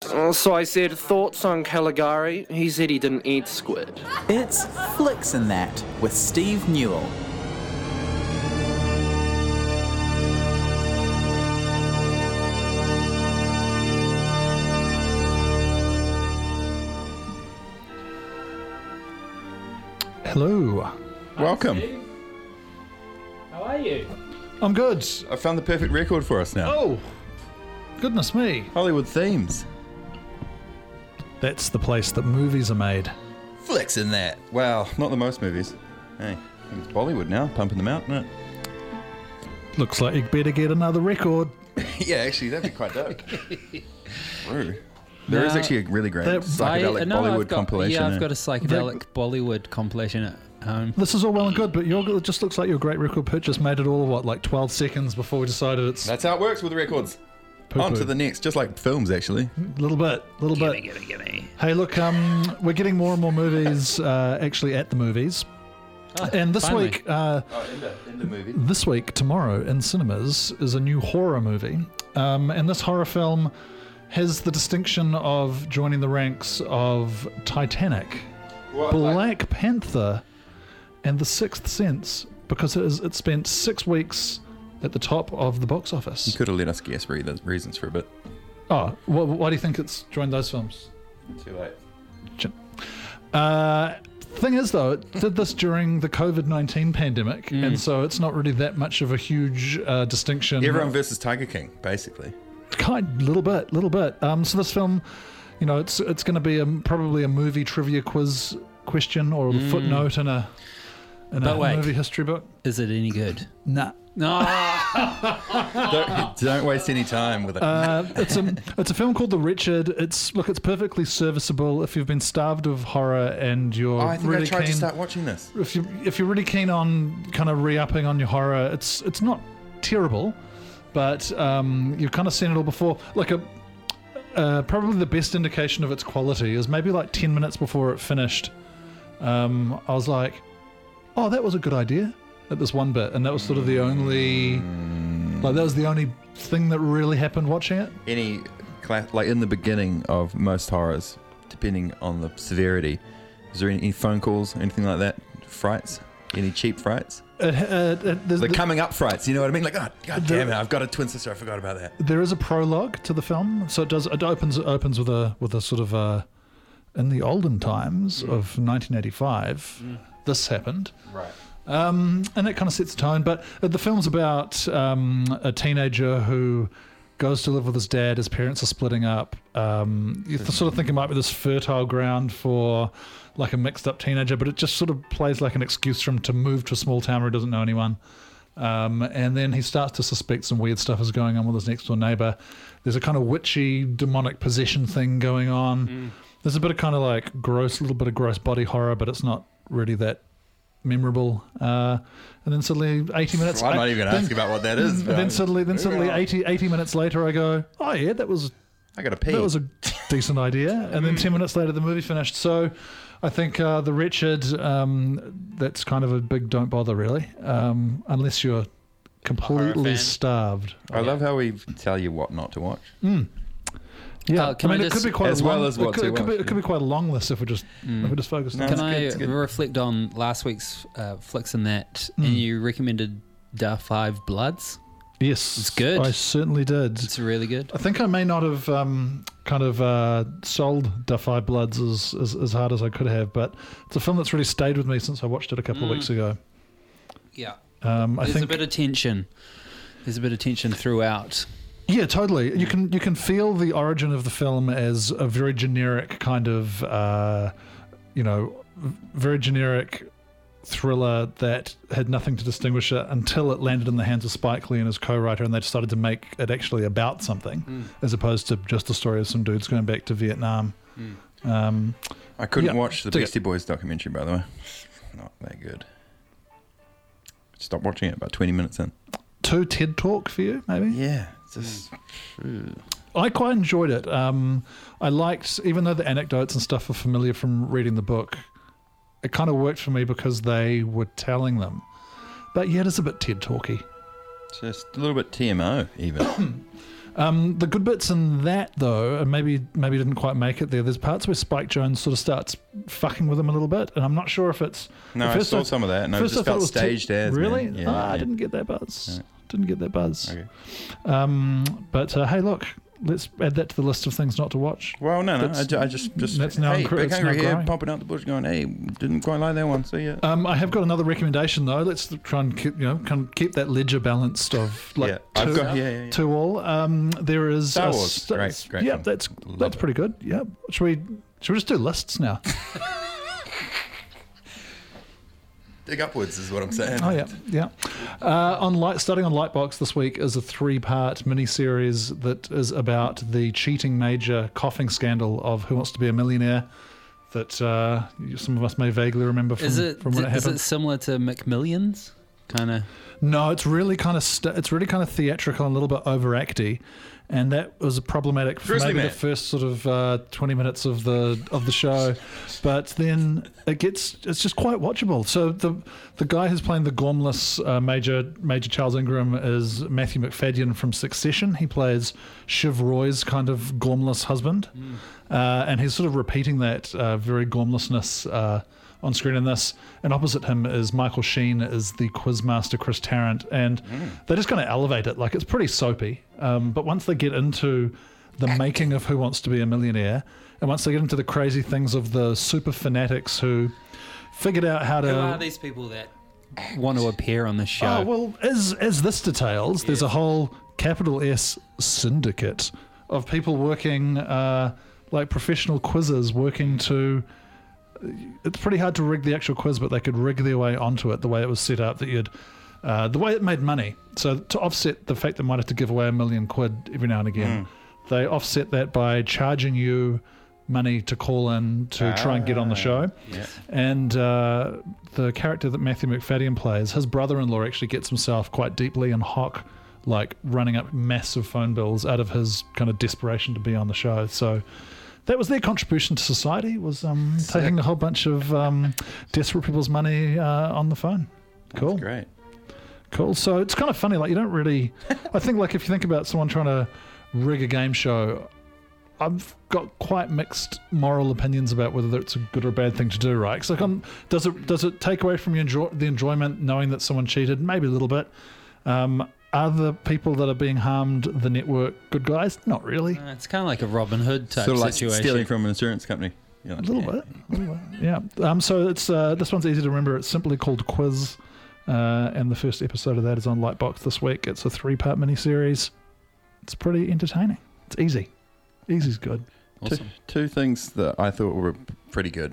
So I said, thoughts on Caligari? He said he didn't eat squid. It's Flicks and That with Steve Newell. Hello. Welcome. How are you? I'm good. I found the perfect record for us now. Oh, goodness me. Hollywood themes. That's the place that movies are made. Flicks in that. Wow, not the most movies. Hey, I think it's Bollywood now, pumping them out, isn't Looks like you better get another record. it? Yeah, actually, that'd be quite dope. True. There is actually a really great psychedelic Bollywood compilation. Yeah, I've got a psychedelic Bollywood compilation at home. This is all well and good, but it just looks like your great record purchase made it all, like 12 seconds before we decided it's That's how it works with records. poo-poo. On to the next, just like films, actually. Little bit. Gimme. Hey, look, we're getting more and more movies actually at the movies. And this finally. week, In the movie. this week, tomorrow in cinemas is a new horror movie. And this horror film has the distinction of joining the ranks of Titanic, Black Panther, and The Sixth Sense, because it spent 6 weeks at the top of the box You office. could have let us guess reasons for a bit. Oh, why do you think it's joined those films? Too late. Thing is, though, it did this during the COVID-19 pandemic, and so it's not really that much of a huge distinction. Everyone versus Tiger King, basically. Little bit. So this film, it's going to be probably a movie trivia quiz question or a footnote in a wait. movie history book. Is it any good? Nah. No. Don't waste any time with it. It's a film called The Wretched. It's perfectly serviceable if you've been starved of horror and you're I think really I tried keen. to start watching this. If you're really keen on kind of re-upping on your horror, it's not terrible, but you've kind of seen it all before. Like probably the best indication of its quality is maybe like 10 minutes before it finished. I was like, oh, that was a good idea at this one bit, and that was sort of the only thing that really happened watching it. Like in the beginning of most horrors, depending on the severity, is there any phone calls, anything like that? Frights? Any cheap frights? The coming up frights, you know what I mean? Like, oh, God damn it, I've got a twin sister, I forgot about that. There is a prologue to the film, so it opens with a sort of in the olden times of 1985, this happened. Right. And that kind of sets the tone. But the film's about a teenager who goes to live with his dad. His parents are splitting up. You sort of think it might be this fertile ground for like a mixed up teenager, but it just sort of plays like an excuse for him to move to a small town where he doesn't know anyone. And then he starts to suspect some weird stuff is going on with his next door neighbor. There's a kind of witchy demonic possession thing going on. There's a bit of kind of like little bit of gross body horror, but it's not really that memorable. And then suddenly 80 minutes. Well, I'm not even going to ask you about what that is. Then suddenly 80 minutes later, I go, oh yeah, I got to pee. that was a decent idea. And then 10 minutes later, the movie finished. So I think The Wretched, that's kind of a big don't bother really, unless you're completely starved. I love how we tell you what not to watch. Yeah, Can I it just- could be quite as a long, well as what to watch, it could be quite a long list if we just focused on No, it. Can it's I good. reflect on last week's Flicks and That? And you recommended Da 5 Bloods. Yes, It's good. I certainly did. It's really good. I think I may not have sold Da 5 Bloods as hard as I could have, but it's a film that's really stayed with me since I watched it a couple of weeks ago. Yeah. I There's think a bit of tension. There's a bit of tension throughout. Yeah, totally. You can feel the origin of the film as a very generic kind of, very generic thriller that had nothing to distinguish it until it landed in the hands of Spike Lee and his co-writer, and they decided to make it actually about something, as opposed to just the story of some dudes going back to Vietnam. I couldn't watch the dig it. Beastie Boys documentary, by the way. Not that good. Stopped watching it about 20 minutes in. Too TED Talk for you, maybe? Yeah, just... I quite enjoyed it. I liked, even though the anecdotes and stuff are familiar from reading the book, it kind of worked for me because they were telling them. But yeah, it is a bit TED Talky. Just a little bit TMO, even. The good bits in that, though, and maybe didn't quite make it there. There's parts where Spike Jonze sort of starts fucking with him a little bit, and I'm not sure if it's. No, I saw some of that, and I just felt staged as. Really? Man. Yeah, I didn't get that buzz. Yeah. Didn't get that buzz. Okay. But hey, look, let's add that to the list of things not to watch. Well, no. I just that's now hey, Big Hungry here, growing. pumping out the bush, going, hey, didn't quite like that one. See ya. I have got another recommendation though. Let's try and keep that ledger balanced of like two all. There is Star Wars. Great. Yeah, that's pretty good. Yeah. Should we just do lists now? Dig upwards is what I'm saying. Oh yeah. Starting on Lightbox this week is a 3-part miniseries that is about the cheating major coughing scandal of Who Wants to Be a Millionaire that some of us may vaguely remember from when it happened. Is it similar to McMillions? Kind of. No, it's really kind of theatrical and a little bit overacty, and that was problematic for maybe the first sort of 20 minutes of the show, but then it's just quite watchable. So the guy who's playing the gormless Major Charles Ingram is Matthew McFadden from Succession. He plays Shiv Roy's kind of gormless husband, and he's sort of repeating that very gormlessness on screen in this, and opposite him is Michael Sheen as the quizmaster Chris Tarrant, and they just kind of elevate it. Like, it's pretty soapy, but once they get into the making of Who Wants to Be a Millionaire, and once they get into the crazy things of the super fanatics who figured out how to... Who are these people that want to appear on the show? Oh, well, as this details, there's a whole capital S syndicate of people working like professional quizzes working to... It's pretty hard to rig the actual quiz, but they could rig their way onto it the way it was set up, that the way it made money. So to offset the fact they might have to give away $1 million every now and again, they offset that by charging you money to call in to try and get on the show. Yeah. And the character that Matthew McFadden plays, his brother-in-law actually gets himself quite deeply in hock, like running up massive phone bills out of his kind of desperation to be on the show. So that was their contribution to society, was taking a whole bunch of desperate people's money on the phone. Cool. That's great. Cool. So it's kind of funny. Like, you don't really... I think, like, if you think about someone trying to rig a game show, I've got quite mixed moral opinions about whether it's a good or a bad thing to do, right? Because, like, does it take away from the enjoyment knowing that someone cheated? Maybe a little bit. Are the people that are being harmed the network good guys? Not really. It's kind of like a Robin Hood type sort of like situation. Stealing from an insurance company. Like, a little bit. Yeah. So it's this one's easy to remember. It's simply called Quiz, and the first episode of that is on Lightbox this week. It's a 3-part miniseries. It's pretty entertaining. It's easy. Easy's good. Awesome. Two things that I thought were pretty good.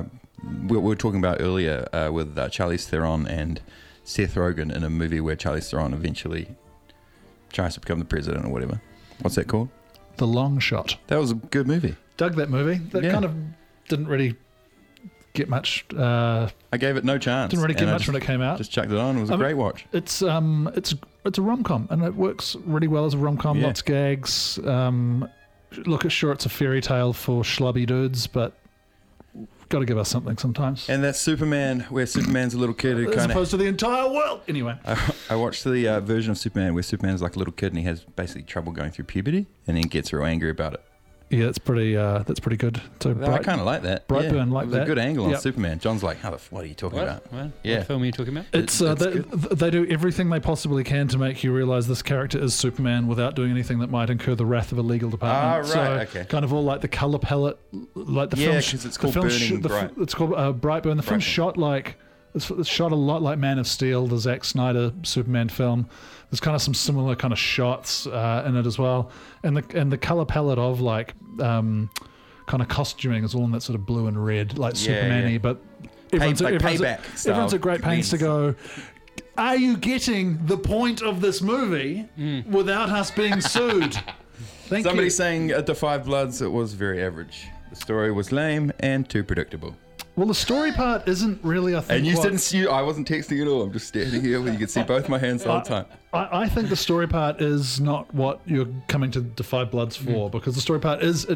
We were talking about earlier with Charlize Theron and Seth Rogen in a movie where Charlize Theron eventually tries to become the president or whatever. What's that called? The Long Shot. That was a good movie. Dug that movie. That kind of didn't really get much. I gave it no chance. Didn't really get much when it came out. Just chucked it on. It was a great watch. It's a rom-com, and it works really well as a rom-com. Lots of gags. Sure, it's a fairy tale for schlubby dudes, but got to give us something sometimes. And that's Superman, where Superman's a little kid who as opposed to the entire world. Anyway, I watched the version of Superman where Superman's like a little kid and he has basically trouble going through puberty, and then gets real angry about it. Yeah, that's pretty good. So I kind of like that. Brightburn like that. A good angle on Superman. John's like, what are you talking about? What film are you talking about? It's they do everything they possibly can to make you realise this character is Superman without doing anything that might incur the wrath of a legal department. Okay. Kind of all like the colour palette, like the film. Yeah, because it's called Burning Bright. It's called Brightburn. The film's shot like it's shot a lot like Man of Steel, the Zack Snyder Superman film. There's kind of some similar kind of shots in it as well, and the color palette of like kind of costuming is all in that sort of blue and red, like Superman-y. But everyone's at great pains to go, are you getting the point of this movie without us being sued? Somebody saying at the Five Bloods it was very average. The story was lame and too predictable. Well, the story part isn't really, I think. And you didn't see. I wasn't texting at all. I'm just standing here where you can see both my hands the whole time. I think the story part is not what you're coming to the Five Bloods for, because the story part it's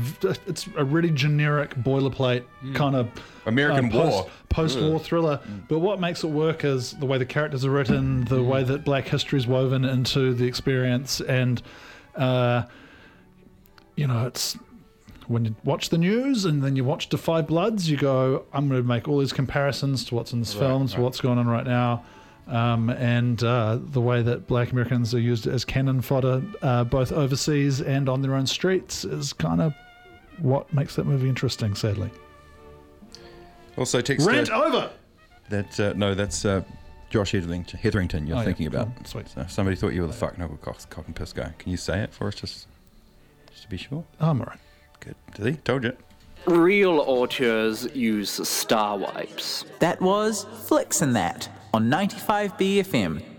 a really generic boilerplate kind of American post-war thriller. But what makes it work is the way the characters are written, the way that Black history is woven into the experience, and It's when you watch the news and then you watch Da 5 Bloods, you go, I'm going to make all these comparisons to what's in this film, to what's going on right now. And the way that black Americans are used as cannon fodder, both overseas and on their own streets, is kind of what makes that movie interesting, sadly. Also, text Rant over! That's Josh Hetherington you're thinking about. Oh, sweet. So somebody thought you were the fuck knuckle cock and piss guy. Can you say it for us, just to be sure? I'm all right. Good. See? Told you. Real auteurs use star wipes. That was Flicks and That on 95 BFM.